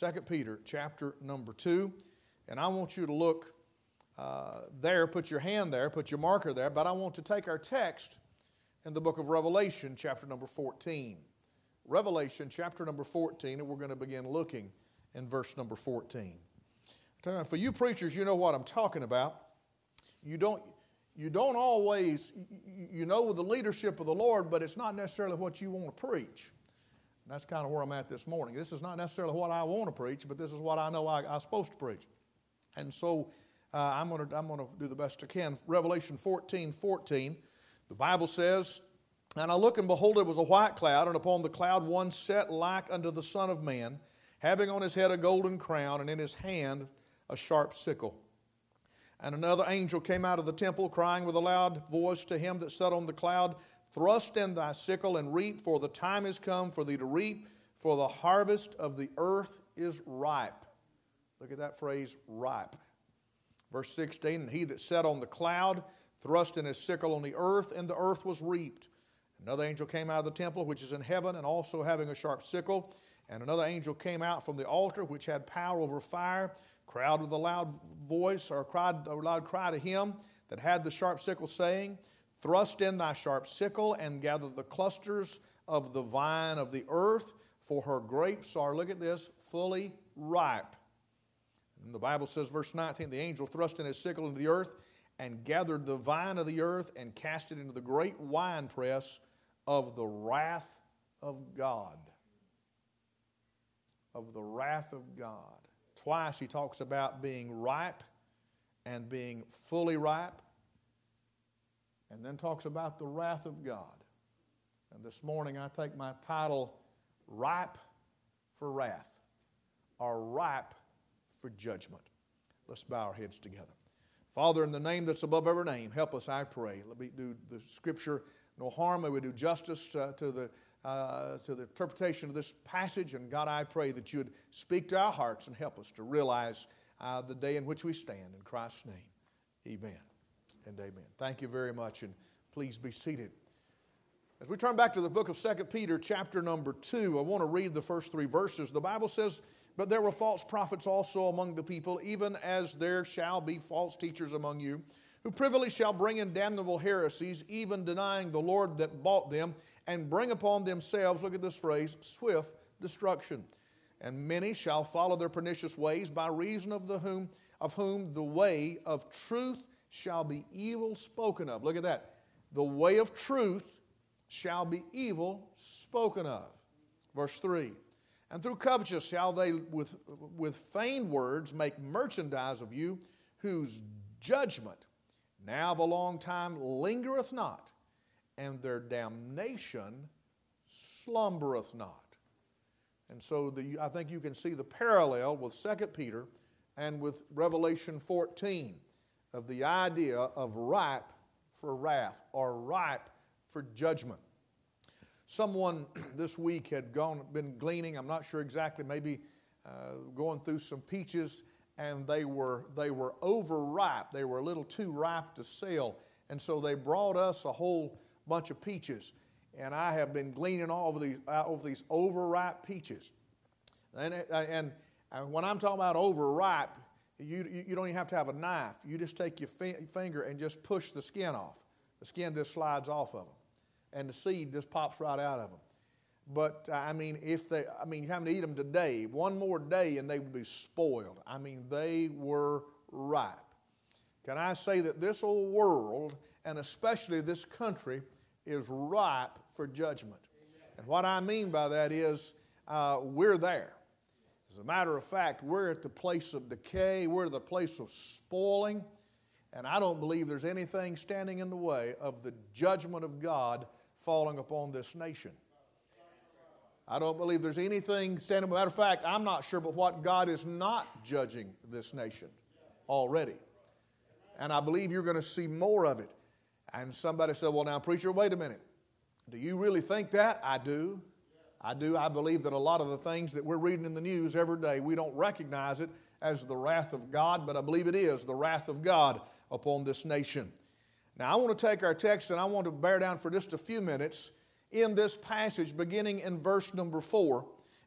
2 Peter chapter number 2. And I want you to look there, put your hand there, put your marker there. But I want to take our text in the book of Revelation chapter number 14. Revelation chapter number 14, and we're going to begin looking in verse number 14. For you preachers, you know what I'm talking about. You don't always, you know the leadership of the Lord, but it's not necessarily what you want to preach. And that's kind of where I'm at this morning. This is not necessarily what I want to preach, but this is what I know I'm supposed to preach. And so I'm going to do the best I can. Revelation 14:14, the Bible says, "And I looked, and behold, it was a white cloud, and upon the cloud one sat like unto the Son of Man, having on his head a golden crown, and in his hand a sharp sickle. And another angel came out of the temple, crying with a loud voice to him that sat on the cloud, Thrust in thy sickle and reap, for the time is come for thee to reap, for the harvest of the earth is ripe." Look at that phrase, ripe. Verse 16, "And he that sat on the cloud thrust in his sickle on the earth, and the earth was reaped. Another angel came out of the temple which is in heaven, and also having a sharp sickle. And another angel came out from the altar which had power over fire, cried with a loud voice, or cried a loud cry to him that had the sharp sickle, saying, Thrust in thy sharp sickle, and gather the clusters of the vine of the earth, for her grapes are," look at this, "fully ripe." And the Bible says, verse 19, "The angel thrust in his sickle into the earth, and gathered the vine of the earth, and cast it into the great winepress of the wrath of God." Of the wrath of God. Twice he talks about being ripe and being fully ripe, and then talks about the wrath of God. And this morning I take my title, Ripe for Wrath, or Ripe for Judgment. Let's bow our heads together. Father, in the name that's above every name, help us, I pray. Let me do the Scripture no harm. May we do justice to the interpretation of this passage. And God, I pray that you would speak to our hearts and help us to realize the day in which we stand. In Christ's name, amen and amen. Thank you very much, and please be seated. As we turn back to the book of 2 Peter chapter number 2, I want to read the first 3 verses. The Bible says, "But there were false prophets also among the people, even as there shall be false teachers among you, who privily shall bring in damnable heresies, even denying the Lord that bought them, and bring upon themselves," look at this phrase, "swift destruction. And many shall follow their pernicious ways, by reason of whom the way of truth shall be evil spoken of." Look at that. The way of truth shall be evil spoken of. Verse 3. "And through covetousness shall they with feigned words make merchandise of you, whose judgment now of a long time lingereth not, and their damnation slumbereth not." And so I think you can see the parallel with 2 Peter and with Revelation 14 of the idea of ripe for wrath or ripe for judgment. Someone this week had been gleaning, I'm not sure exactly, maybe going through some peaches, and they were overripe. They were a little too ripe to sell. And so they brought us a whole bunch of peaches. And I have been gleaning over these overripe peaches. And when I'm talking about overripe, you don't even have to have a knife. You just take your finger and just push the skin off. The skin just slides off of them. And the seed just pops right out of them. But, you have to eat them today. One more day and they would be spoiled. They were ripe. Can I say that this old world, and especially this country, is ripe for judgment? And what I mean by that is we're there. As a matter of fact, we're at the place of decay. We're at the place of spoiling. And I don't believe there's anything standing in the way of the judgment of God falling upon this nation. I don't believe there's anything standing. Matter of fact, I'm not sure but what God is not judging this nation already. And I believe you're going to see more of it. And somebody said, "Well, now, preacher, wait a minute. Do you really think that?" I do. I believe that a lot of the things that we're reading in the news every day, we don't recognize it as the wrath of God, but I believe it is the wrath of God upon this nation. Now, I want to take our text and I want to bear down for just a few minutes in this passage beginning in verse number 4.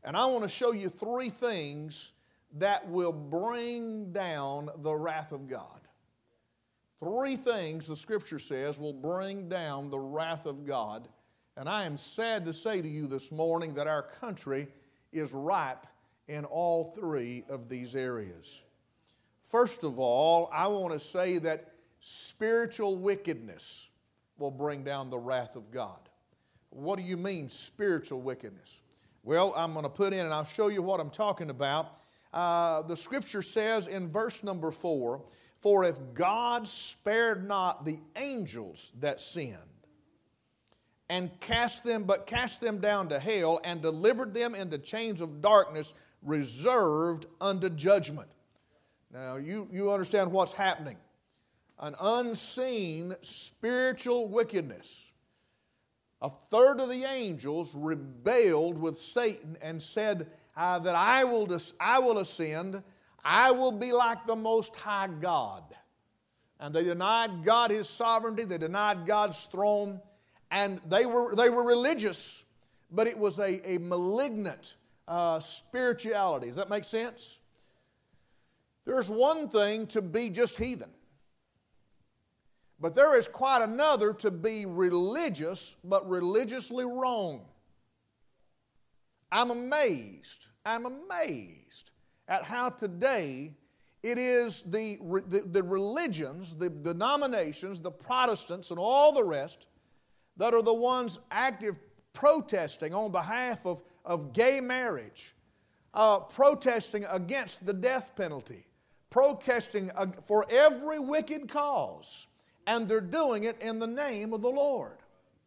And I want to show you three things that will bring down the wrath of God. Three things the Scripture says will bring down the wrath of God. And I am sad to say to you this morning that our country is ripe in all three of these areas. First of all, I want to say that spiritual wickedness will bring down the wrath of God. What do you mean, spiritual wickedness? Well, I'm going to put in, and I'll show you what I'm talking about. The Scripture says in verse number 4, "For if God spared not the angels that sinned, and cast them down to hell, and delivered them into chains of darkness, reserved unto judgment." Now, you understand what's happening. An unseen spiritual wickedness. A third of the angels rebelled with Satan and said that I will ascend, I will be like the Most High God. And they denied God His sovereignty, they denied God's throne, and they were religious, but it was a malignant spirituality. Does that make sense? There's one thing to be just heathen, but there is quite another to be religious, but religiously wrong. I'm amazed at how today it is the religions, the denominations, the Protestants, and all the rest that are the ones active protesting on behalf of gay marriage, protesting against the death penalty, protesting for every wicked cause, and they're doing it in the name of the Lord.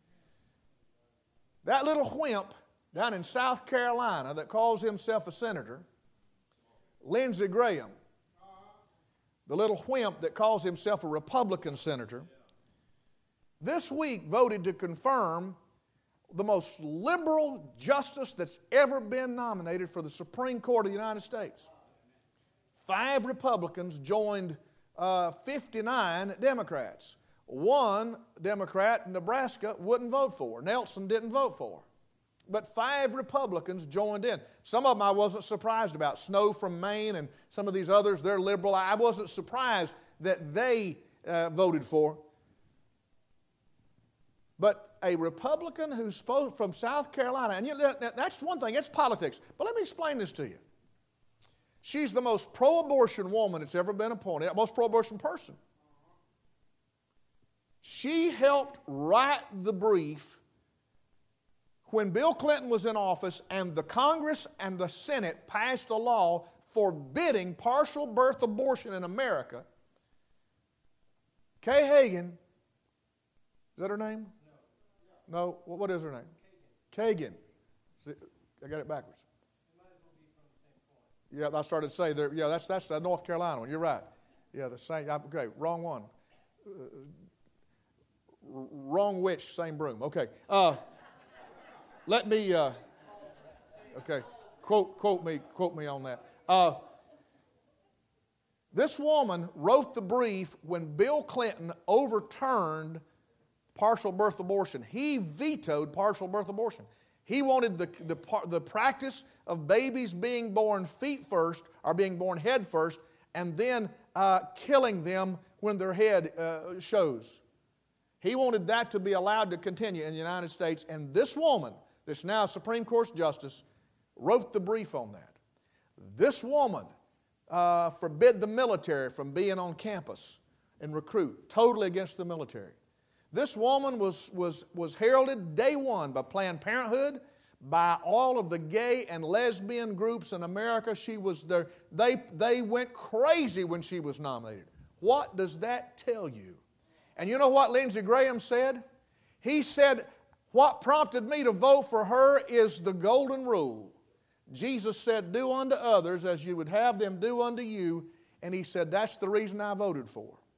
That little wimp down in South Carolina that calls himself a senator, Lindsey Graham, the little wimp that calls himself a Republican senator, this week voted to confirm the most liberal justice that's ever been nominated for the Supreme Court of the United States. 5 Republicans joined 59 Democrats. One Democrat in Nebraska wouldn't vote for. Nelson didn't vote for. But 5 Republicans joined in. Some of them I wasn't surprised about. Snow from Maine and some of these others, they're liberal. I wasn't surprised that they voted for. But a Republican who spoke from South Carolina, and that's one thing, it's politics. But let me explain this to you. She's the most pro-abortion woman that's ever been appointed, most pro-abortion person. She helped write the brief when Bill Clinton was in office and the Congress and the Senate passed a law forbidding partial birth abortion in America. Kay Hagan, is that her name? No. What is her name? Kagan. I got it backwards. Yeah, I started to say there. Yeah, that's the North Carolina one. You're right. Yeah, the same. Okay, wrong one. Wrong witch, same broom. Okay. Let me. Okay, quote me on that. This woman wrote the brief when Bill Clinton overturned partial birth abortion. He vetoed partial birth abortion. He wanted the practice of babies being born feet first or being born head first and then killing them when their head shows. He wanted that to be allowed to continue in the United States, and this woman, that's now a Supreme Court justice, wrote the brief on that. This woman forbid the military from being on campus and recruit, totally against the military. This woman was heralded day one by Planned Parenthood, by all of the gay and lesbian groups in America. She was there. They went crazy when she was nominated. What does that tell you? And you know what Lindsey Graham said? He said, what prompted me to vote for her is the golden rule. Jesus said, do unto others as you would have them do unto you. And he said, that's the reason I voted for her.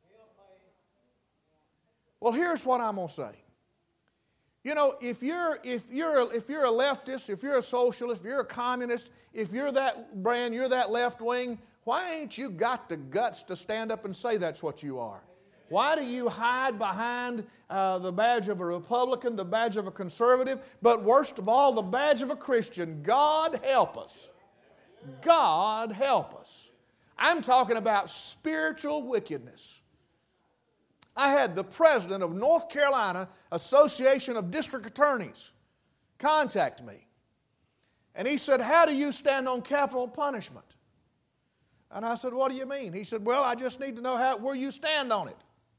Well, here's what I'm going to say. You know, if you're a leftist, if you're a socialist, if you're a communist, if you're that left wing, why ain't you got the guts to stand up and say that's what you are? Why do you hide behind the badge of a Republican, the badge of a conservative, but worst of all, the badge of a Christian? God help us. God help us. I'm talking about spiritual wickedness. I had the president of North Carolina Association of District Attorneys contact me. And he said, how do you stand on capital punishment? And I said, what do you mean? He said, well, I just need to know where you stand on it.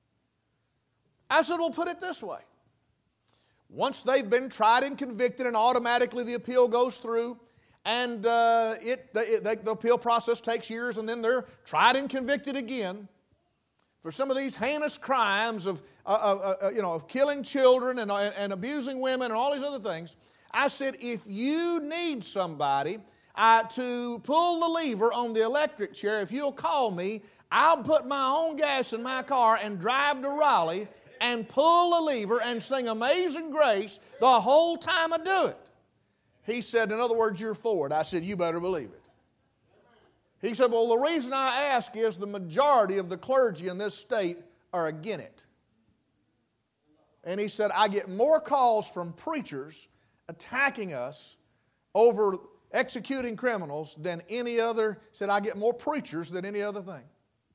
I said, well, put it this way. Once they've been tried and convicted and automatically the appeal goes through, and the appeal process takes years, and then they're tried and convicted again for some of these heinous crimes of killing children and abusing women and all these other things. I said, if you need somebody to pull the lever on the electric chair, if you'll call me, I'll put my own gas in my car and drive to Raleigh and pull the lever and sing Amazing Grace the whole time I do it. He said, in other words, you're for it. I said, you better believe it. He said, well, the reason I ask is the majority of the clergy in this state are against it. And he said, I get more calls from preachers attacking us over executing criminals than any other. Said, I get more preachers than any other thing.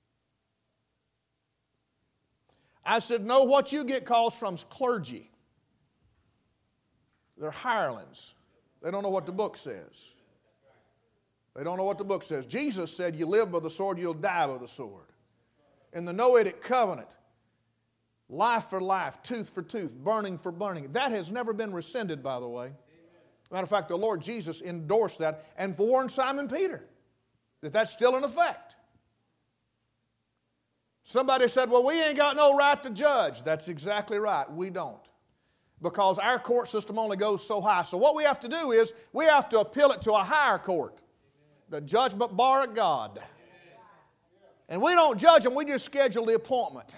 I said, no, what you get calls from is clergy. They're hirelings. They don't know what the book says. They don't know what the book says. Jesus said, you live by the sword, you'll die by the sword. In the Noahic covenant, life for life, tooth for tooth, burning for burning. That has never been rescinded, by the way. Matter of fact, the Lord Jesus endorsed that and warned Simon Peter that that's still in effect. Somebody said, well, we ain't got no right to judge. That's exactly right. We don't. Because our court system only goes so high. So what we have to do is we have to appeal it to a higher court, the judgment bar of God. And we don't judge them, we just schedule the appointment.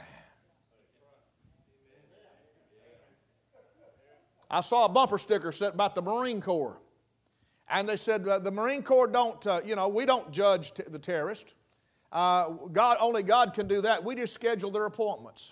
I saw a bumper sticker said about the Marine Corps. And they said, the Marine Corps don't, we don't judge the terrorist. Only God can do that. We just schedule their appointments.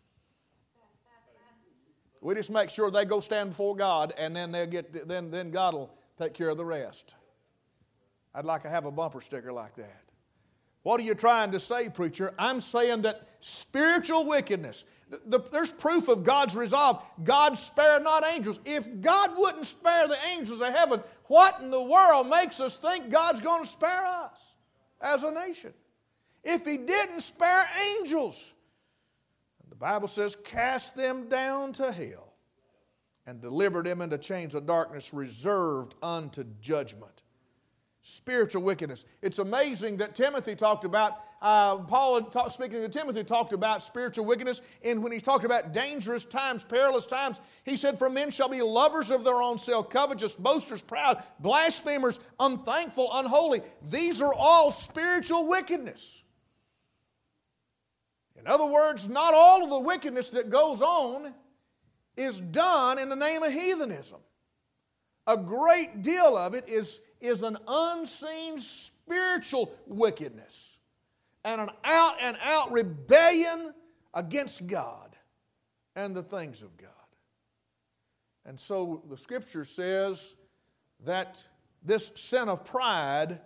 We just make sure they go stand before God, and then then God will take care of the rest. I'd like to have a bumper sticker like that. What are you trying to say, preacher? I'm saying that spiritual wickedness, there's proof of God's resolve. God spared not angels. If God wouldn't spare the angels of heaven, what in the world makes us think God's going to spare us as a nation? If He didn't spare angels, the Bible says, cast them down to hell and delivered them into chains of darkness reserved unto judgment. Spiritual wickedness. It's amazing that Timothy talked about, speaking to Timothy, talked about spiritual wickedness. And when he talked about dangerous times, perilous times, he said, for men shall be lovers of their own self, covetous, boasters, proud, blasphemers, unthankful, unholy. These are all spiritual wickedness. In other words, not all of the wickedness that goes on is done in the name of heathenism. A great deal of it is an unseen spiritual wickedness and an out-and-out rebellion against God and the things of God. And so the Scripture says that this sin of pride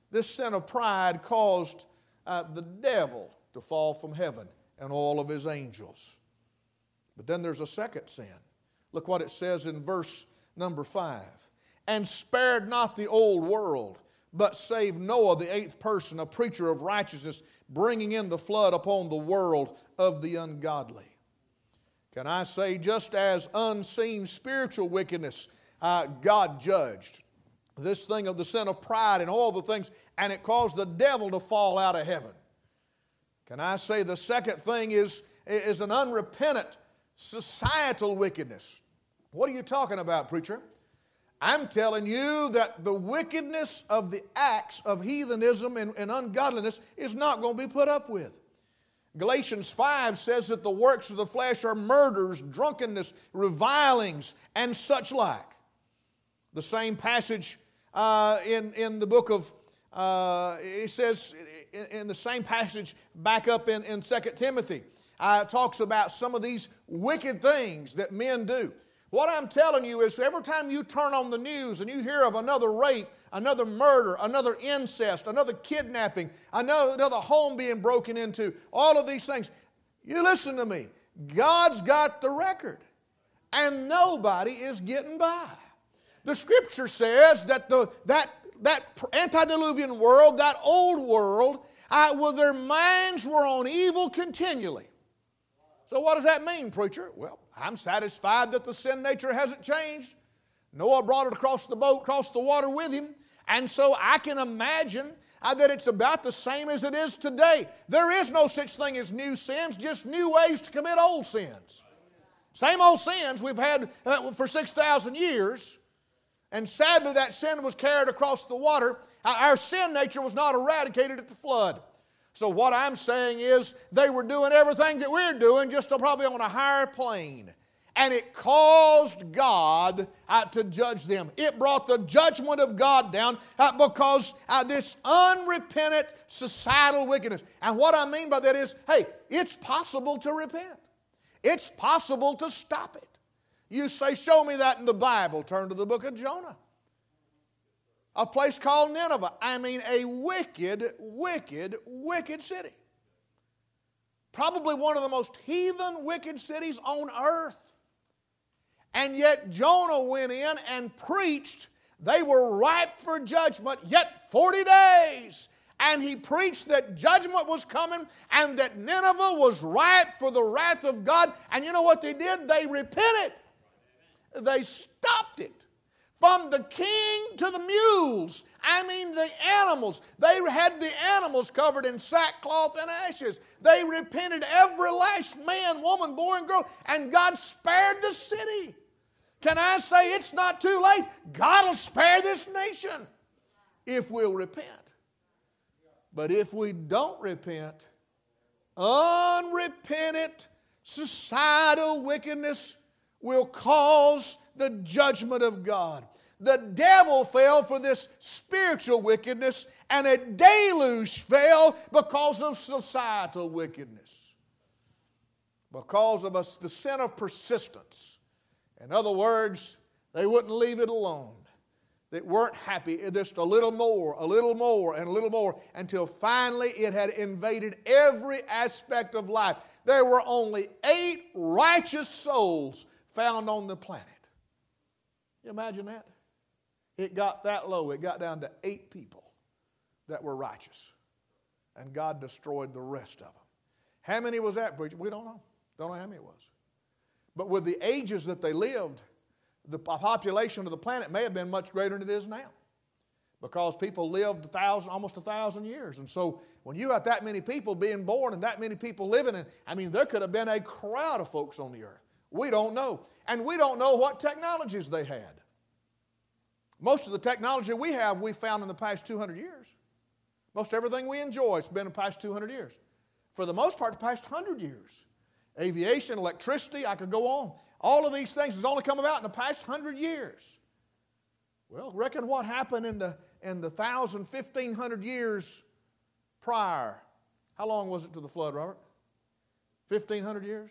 caused the devil to fall from heaven and all of his angels. But then there's a second sin. Look what it says in verse number 5. And spared not the old world, but saved Noah, the eighth person, a preacher of righteousness, bringing in the flood upon the world of the ungodly. Can I say, just as unseen spiritual wickedness, God judged this thing of the sin of pride and all the things, and it caused the devil to fall out of heaven. Can I say the second thing is an unrepentant societal wickedness? What are you talking about, preacher? I'm telling you that the wickedness of the acts of heathenism and ungodliness is not going to be put up with. Galatians 5 says that the works of the flesh are murders, drunkenness, revilings, and such like. The same passage in the book of, it says in the same passage back up in 2 Timothy, talks about some of these wicked things that men do. What I'm telling you is every time you turn on the news and you hear of another rape, another murder, another incest, another kidnapping, another home being broken into, all of these things, you listen to me. God's got the record, and nobody is getting by. The Scripture says that that antediluvian world, that old world, their minds were on evil continually. So what does that mean, preacher? Well, I'm satisfied that the sin nature hasn't changed. Noah brought it across the boat, across the water with him. And so I can imagine that it's about the same as it is today. There is no such thing as new sins, just new ways to commit old sins. Same old sins we've had for 6,000 years. And sadly, that sin was carried across the water. Our sin nature was not eradicated at the flood. So what I'm saying is they were doing everything that we're doing, just probably on a higher plane. And it caused God to judge them. It brought the judgment of God down because this unrepentant societal wickedness. And what I mean by that is, hey, it's possible to repent. It's possible to stop it. You say, show me that in the Bible. Turn to the book of Jonah. A place called Nineveh. I mean, a wicked, wicked, wicked city. Probably one of the most heathen, wicked cities on earth. And yet Jonah went in and preached. They were ripe for judgment, yet 40 days. And he preached that judgment was coming and that Nineveh was ripe for the wrath of God. And you know what they did? They repented. They stopped it. From the king to the mules, I mean the animals. They had the animals covered in sackcloth and ashes. They repented, every last man, woman, boy, and girl, and God spared the city. Can I say it's not too late? God will spare this nation if we'll repent. But if we don't repent, unrepentant societal wickedness will cause the judgment of God. The devil fell for this spiritual wickedness, and a deluge fell because of societal wickedness. Because of the sin of persistence. In other words, they wouldn't leave it alone. They weren't happy. Just a little more, and a little more, until finally it had invaded every aspect of life. There were only 8 righteous souls found on the planet. You imagine that? It got that low. It got down to 8 people that were righteous. And God destroyed the rest of them. How many was that, preacher? We don't know. Don't know how many it was. But with the ages that they lived, the population of the planet may have been much greater than it is now. Because people lived almost 1,000 years. And so when you got that many people being born and that many people living, there could have been a crowd of folks on the earth. We don't know. And we don't know what technologies they had. Most of the technology we have, we found in the past 200 years. Most everything we enjoy has been in the past 200 years. For the most part, the past 100 years. Aviation, electricity, I could go on. All of these things has only come about in the past 100 years. Well, reckon what happened in the 1,000, 1,500 years prior. How long was it to the flood, Robert? 1,500 years?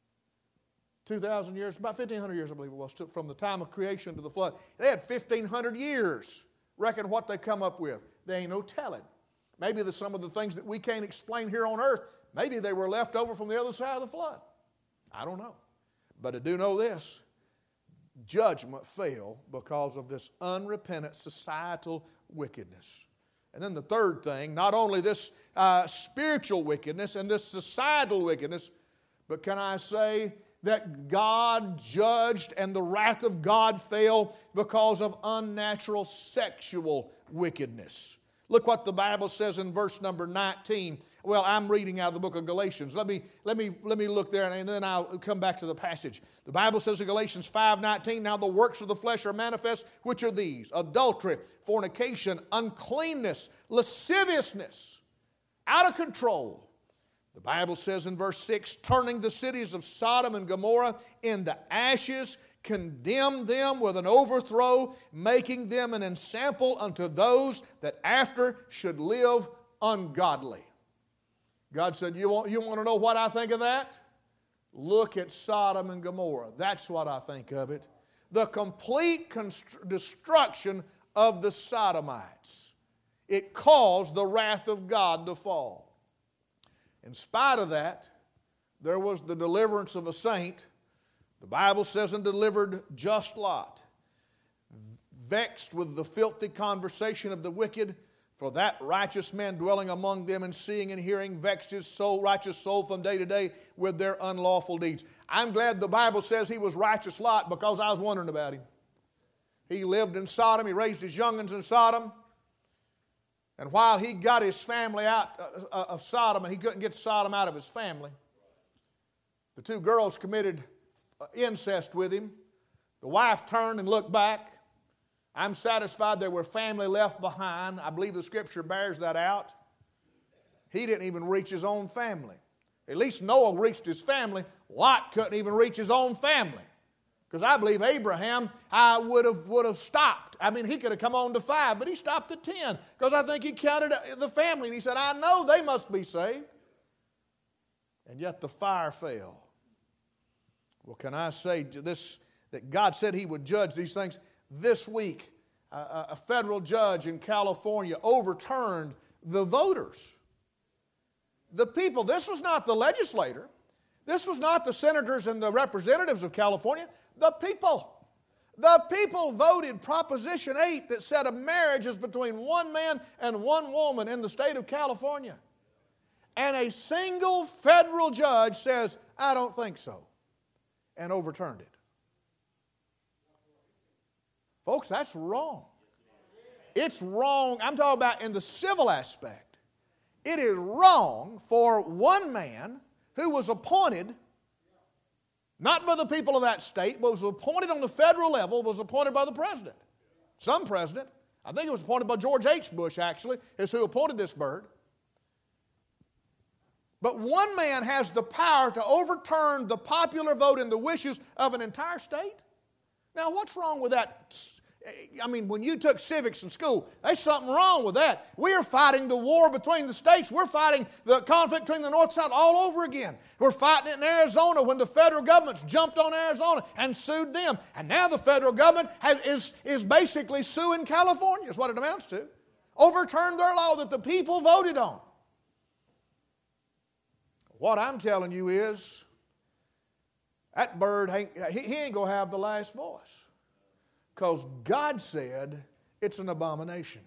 2,000 years? About 1,500 years, I believe it was, from the time of creation to the flood. They had 1,500 years. Reckon what they come up with. They ain't no telling. Maybe some of the things that we can't explain here on earth, maybe they were left over from the other side of the flood. I don't know. But I do know this. Judgment fell because of this unrepentant societal wickedness. And then the third thing, not only this spiritual wickedness and this societal wickedness, but can I say that God judged and the wrath of God fell because of unnatural sexual wickedness. Look what the Bible says in verse number 19. Well, I'm reading out of the book of Galatians. Let me look there, and then I'll come back to the passage. The Bible says in Galatians 5:19, now the works of the flesh are manifest, which are these: adultery, fornication, uncleanness, lasciviousness, out of control. The Bible says in verse 6, turning the cities of Sodom and Gomorrah into ashes, condemned them with an overthrow, making them an ensample unto those that after should live ungodly. God said, you want to know what I think of that? Look at Sodom and Gomorrah. That's what I think of it. The complete destruction of the Sodomites. It caused the wrath of God to fall. In spite of that, there was the deliverance of a saint. The Bible says, and delivered just Lot, vexed with the filthy conversation of the wicked, for that righteous man dwelling among them and seeing and hearing vexed his soul, righteous soul from day to day with their unlawful deeds. I'm glad the Bible says he was righteous Lot, because I was wondering about him. He lived in Sodom. He raised his young'uns in Sodom. And while he got his family out of Sodom, and he couldn't get Sodom out of his family, the two girls committed incest with him. The wife turned and looked back. I'm satisfied there were family left behind. I believe the Scripture bears that out. He didn't even reach his own family. At least Noah reached his family. Lot couldn't even reach his own family. Because I believe Abraham would have stopped. I mean, he could have come on to 5, but he stopped at 10. Because I think he counted the family, and he said, I know they must be saved. And yet the fire fell. Well, can I say this, that God said He would judge these things? This week, a federal judge in California overturned the voters. The people. This was not the legislator. This was not the senators and the representatives of California. The people. The people voted Proposition 8 that said a marriage is between one man and one woman in the state of California. And a single federal judge says, I don't think so, and overturned it. Folks, that's wrong. It's wrong. I'm talking about in the civil aspect. It is wrong for one man who was appointed, not by the people of that state, but was appointed on the federal level, was appointed by the president. Some president. I think it was appointed by George H. Bush, actually, is who appointed this bird. But one man has the power to overturn the popular vote and the wishes of an entire state? Now, what's wrong with that? I mean, when you took civics in school, there's something wrong with that. We're fighting the war between the states. We're fighting the conflict between the North and South all over again. We're fighting it in Arizona when the federal government's jumped on Arizona and sued them. And now the federal government is basically suing California, is what it amounts to. Overturned their law that the people voted on. What I'm telling you is, that bird, he ain't going to have the last voice. Because God said it's an abomination.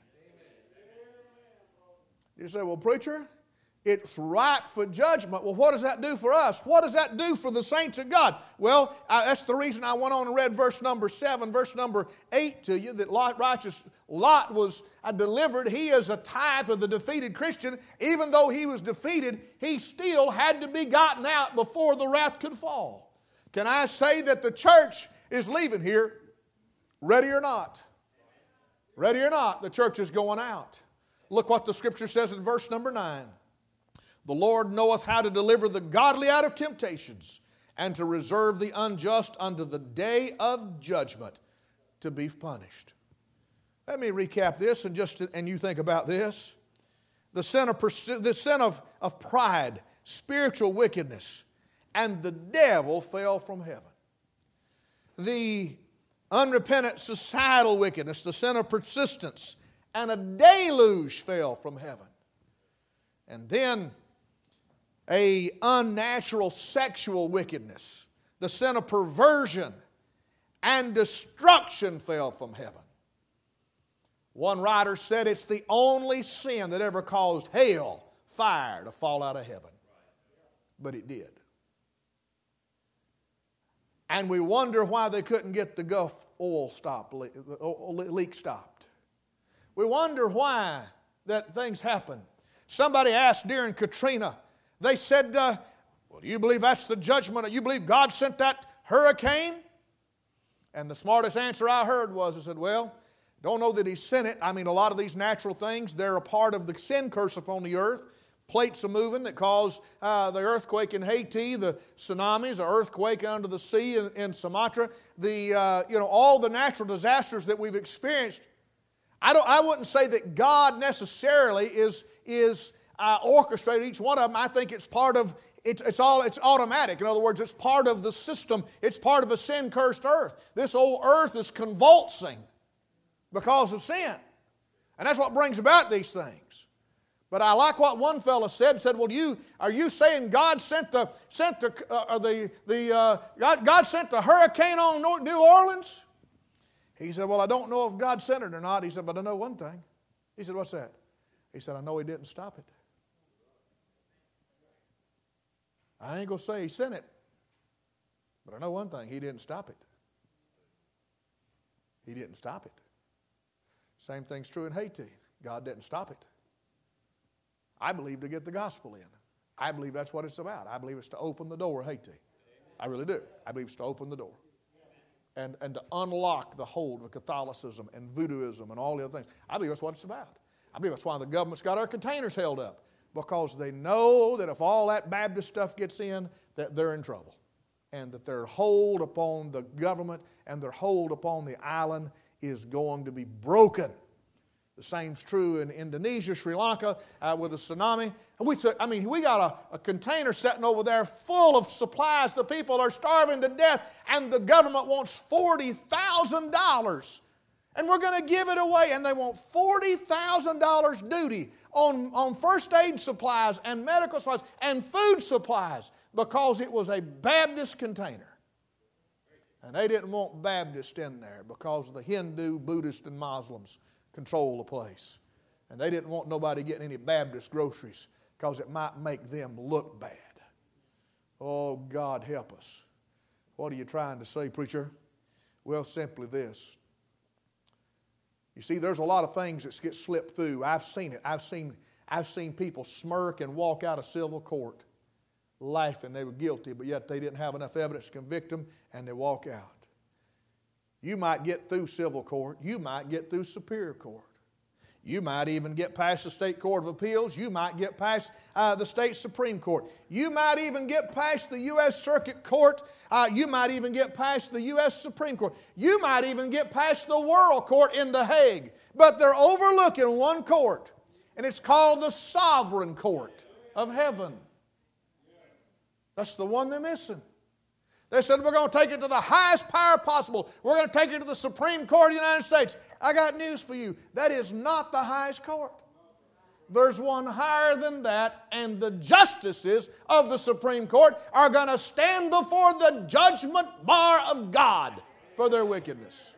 You say, well, preacher, it's ripe for judgment. Well, what does that do for us? What does that do for the saints of God? Well, that's the reason I went on and read verse number 7, verse number 8 to you, that righteous Lot was delivered. He is a type of the defeated Christian. Even though he was defeated, he still had to be gotten out before the wrath could fall. Can I say that the church is leaving here? Ready or not? Ready or not, the church is going out. Look what the Scripture says in verse number 9. The Lord knoweth how to deliver the godly out of temptations, and to reserve the unjust unto the day of judgment to be punished. Let me recap this and you think about this. The sin of pride, spiritual wickedness, and the devil fell from heaven. The unrepentant societal wickedness, the sin of persistence, and a deluge fell from heaven. And then a unnatural sexual wickedness, the sin of perversion, and destruction fell from heaven. One writer said it's the only sin that ever caused hell, fire, to fall out of heaven. But it did. And we wonder why they couldn't get the Gulf oil leak stopped. We wonder why that things happen. Somebody asked during Katrina, they said, well, do you believe that's the judgment? Do you believe God sent that hurricane? And the smartest answer I heard was, I said, well, don't know that He sent it. I mean, a lot of these natural things, they're a part of the sin curse upon the earth. Plates are moving that caused the earthquake in Haiti, the tsunamis, the earthquake under the sea in Sumatra, all the natural disasters that we've experienced. I wouldn't say that God necessarily is orchestrated each one of them. I think it's part of, it's automatic. In other words, it's part of the system. It's part of a sin-cursed earth. This old earth is convulsing because of sin. And that's what brings about these things. But I like what one fellow said. Said, "Well, are you saying God sent the hurricane on New Orleans?" He said, "Well, I don't know if God sent it or not." He said, "But I know one thing." He said, "What's that?" He said, "I know He didn't stop it. I ain't going to say He sent it, but I know one thing, He didn't stop it. He didn't stop it." Same thing's true in Haiti. God didn't stop it. I believe to get the gospel in. I believe that's what it's about. I believe it's to open the door of Haiti. I really do. I believe it's to open the door. And to unlock the hold of Catholicism and voodooism and all the other things. I believe that's what it's about. I believe that's why the government's got our containers held up. Because they know that if all that Baptist stuff gets in, that they're in trouble. And that their hold upon the government and their hold upon the island is going to be broken. The same's true in Indonesia, Sri Lanka, with the tsunami. And we got a container sitting over there full of supplies. The people are starving to death, and the government wants $40,000. And we're going to give it away. And they want $40,000 duty on first aid supplies and medical supplies and food supplies because it was a Baptist container. And they didn't want Baptists in there because the Hindu, Buddhist, and Muslims control the place. And they didn't want nobody getting any Baptist groceries because it might make them look bad. Oh, God help us. What are you trying to say, preacher? Well, simply this. You see, there's a lot of things that get slipped through. I've seen it. I've seen people smirk and walk out of civil court laughing they were guilty, but yet they didn't have enough evidence to convict them, and they walk out. You might get through civil court. You might get through superior court. You might even get past the State Court of Appeals. You might get past the State Supreme Court. You might even get past the U.S. Circuit Court. You might even get past the U.S. Supreme Court. You might even get past the World Court in The Hague. But they're overlooking one court, and it's called the Sovereign Court of Heaven. That's the one they're missing. They said, we're going to take it to the highest power possible. We're going to take it to the Supreme Court of the United States. I got news for you. That is not the highest court. There's one higher than that, and the justices of the Supreme Court are going to stand before the judgment bar of God for their wickedness.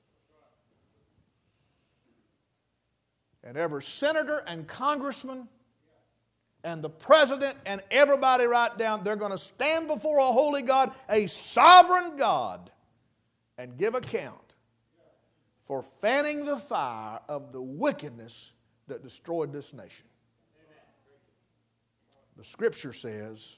And every senator and congressman and the president and everybody right down, they're going to stand before a holy God, a sovereign God, and give account for fanning the fire of the wickedness that destroyed this nation. The Scripture says,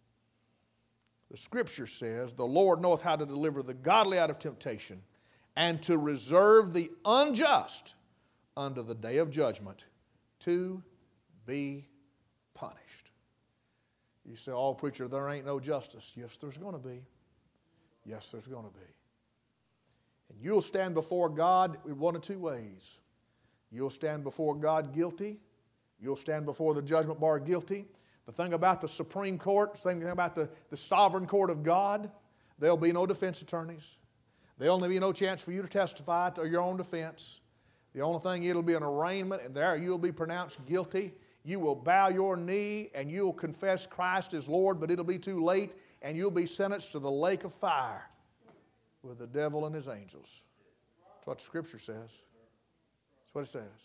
the Lord knoweth how to deliver the godly out of temptation and to reserve the unjust unto the day of judgment to be punished. You say, oh, preacher, there ain't no justice. Yes, there's going to be. Yes, there's going to be. And you'll stand before God in one of two ways. You'll stand before God guilty. You'll stand before the judgment bar guilty. The thing about the Supreme Court, the thing about the sovereign court of God, there'll be no defense attorneys. There'll be no chance for you to testify to your own defense. The only thing, it'll be an arraignment, and there you'll be pronounced guilty. You will bow your knee and you'll confess Christ as Lord, but it'll be too late, and you'll be sentenced to the lake of fire with the devil and his angels. That's what the Scripture says. That's what it says.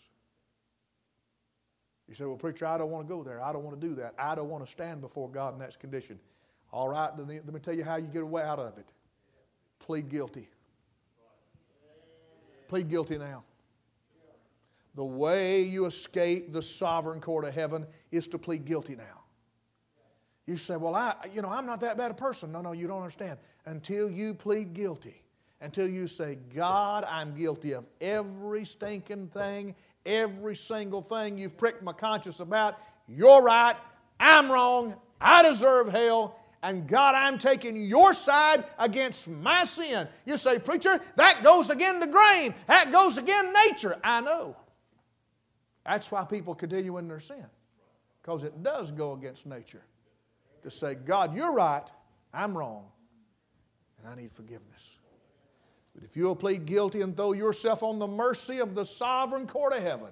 You say, well, preacher, I don't want to go there. I don't want to do that. I don't want to stand before God in that condition. All right, let me tell you how you get away out of it. Plead guilty. Plead guilty now. The way you escape the sovereign court of heaven is to plead guilty now. You say, well, I'm not that bad a person. No, you don't understand. Until you plead guilty, until you say, God, I'm guilty of every stinking thing, every single thing you've pricked my conscience about. You're right. I'm wrong. I deserve hell. And God, I'm taking your side against my sin. You say, preacher, that goes against the grain. That goes against nature. I know. That's why people continue in their sin. Because it does go against nature to say, God, you're right, I'm wrong, and I need forgiveness. But if you'll plead guilty and throw yourself on the mercy of the sovereign court of heaven,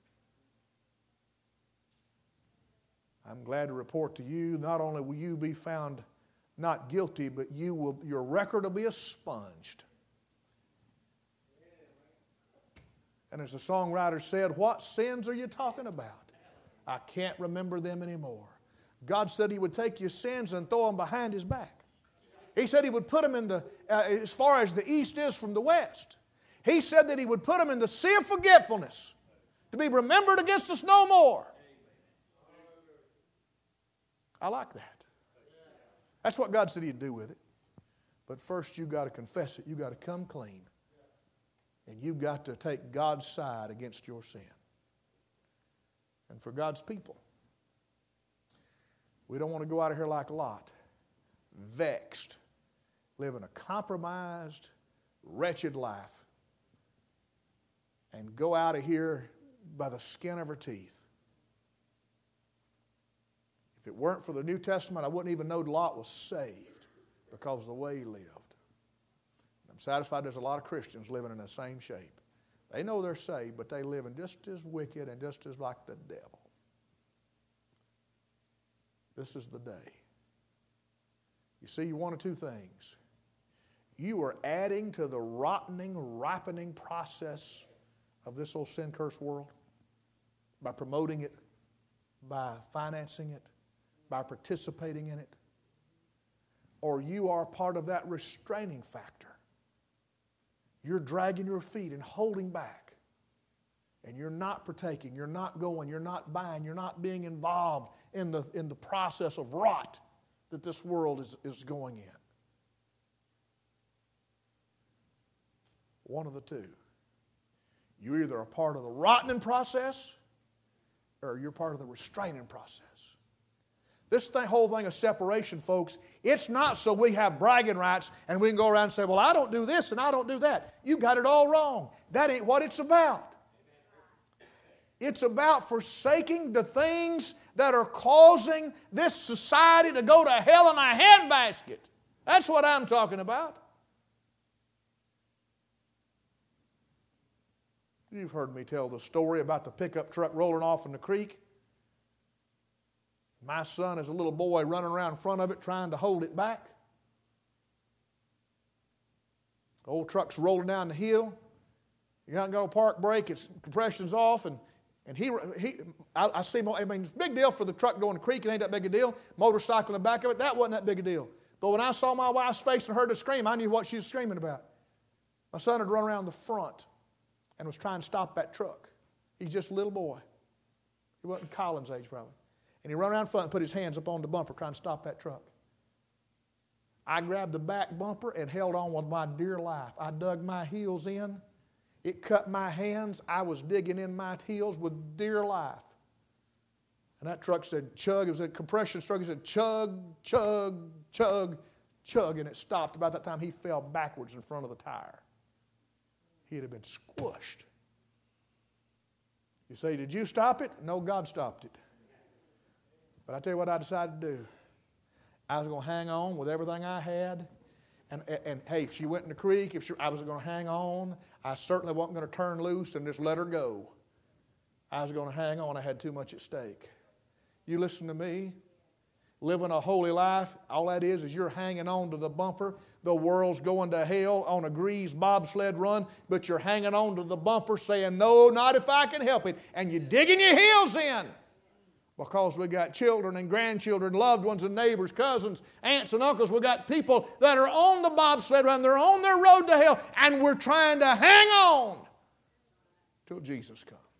I'm glad to report to you, not only will you be found not guilty, but your record will be expunged. And as the songwriter said, what sins are you talking about? I can't remember them anymore. God said He would take your sins and throw them behind His back. He said He would put them in as far as the east is from the west. He said that He would put them in the sea of forgetfulness to be remembered against us no more. I like that. That's what God said He'd do with it. But first you've got to confess it. You've got to come clean. And you've got to take God's side against your sin. And for God's people, we don't want to go out of here like Lot, vexed, living a compromised, wretched life, and go out of here by the skin of our teeth. If it weren't for the New Testament, I wouldn't even know Lot was saved because of the way he lived. I'm satisfied there's a lot of Christians living in the same shape. They know they're saved, but they live in just as wicked and just as like the devil. This is the day. You see, one of two things. You are adding to the ripening process of this old sin-cursed world by promoting it, by financing it, by participating in it. Or you are part of that restraining factor. You're dragging your feet and holding back. And you're not partaking, you're not going, you're not buying, you're not being involved in the process of rot that this world is going in. One of the two. You're either a part of the rotting process or you're part of the restraining process. This whole thing of separation, folks, it's not so we have bragging rights and we can go around and say, well, I don't do this and I don't do that. You got it all wrong. That ain't what it's about. It's about forsaking the things that are causing this society to go to hell in a handbasket. That's what I'm talking about. You've heard me tell the story about the pickup truck rolling off in the creek. My son is a little boy running around in front of it trying to hold it back. The old truck's rolling down the hill. You haven't got a park brake, its compression's off, and I see, I mean, it's a big deal for the truck going to the creek, it ain't that big a deal. Motorcycle in the back of it, that wasn't that big a deal. But when I saw my wife's face and heard her scream, I knew what she was screaming about. My son had run around the front and was trying to stop that truck. He's just a little boy. He wasn't Colin's age probably. And he ran around front and put his hands up on the bumper trying to stop that truck. I grabbed the back bumper and held on with my dear life. I dug my heels in. It cut my hands. I was digging in my heels with dear life. And that truck said chug. It was a compression truck. It said chug, chug, chug, chug. And it stopped. About that time he fell backwards in front of the tire. He'd have been squished. You say, did you stop it? No, God stopped it. But I tell you what I decided to do. I was going to hang on with everything I had. And hey, if she went in the creek, I was going to hang on. I certainly wasn't going to turn loose and just let her go. I was going to hang on. I had too much at stake. You listen to me. Living a holy life, all that is you're hanging on to the bumper. The world's going to hell on a greased bobsled run, but you're hanging on to the bumper saying, no, not if I can help it. And you're digging your heels in. Because we got children and grandchildren, loved ones and neighbors, cousins, aunts and uncles. We got people that are on the bobsled run. They're on their road to hell. And we're trying to hang on till Jesus comes.